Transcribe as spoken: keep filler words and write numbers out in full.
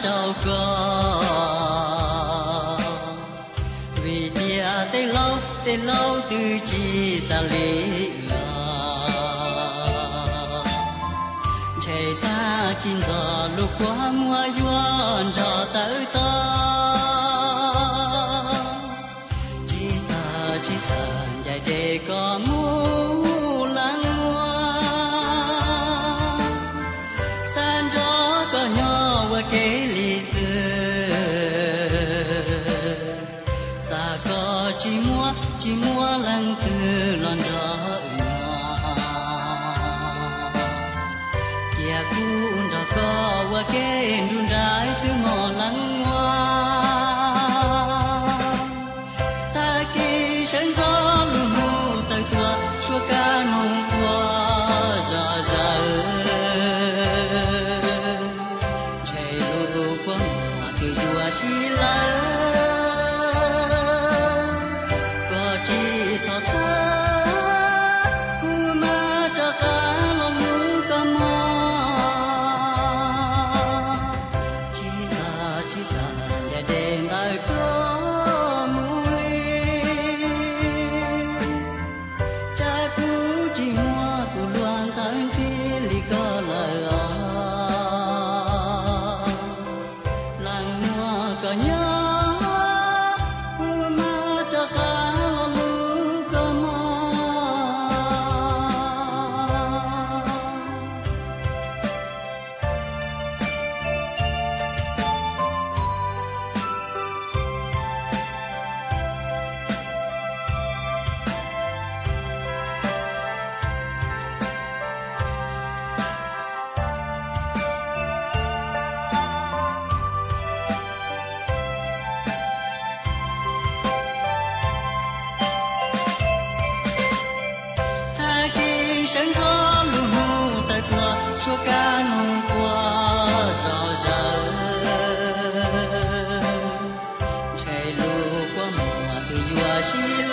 trâu co vì tia tê lâu tê lâu từ chi xa lý chạy ta kinh gió lúc qua mùa yuan cho tới ta chỉ sợ chỉ sợ dài để có mũ lăng hoa san gió có nhỏ qua kế lý xưa xa có chỉ mua chỉ mua lăng từ lon gió cuốn ra có qua kế run rải xứ mò lăng hoa ta kỳ sân gió luôn hú tầng tua xua ca nông qua ra ra chạy lũ qua mà kỳ chùa xí lá có chỉ cho thơ sân gió luôn hú ta qua xua ca nông qua rõ rỡ chạy lũ qua mùa từ dùa xí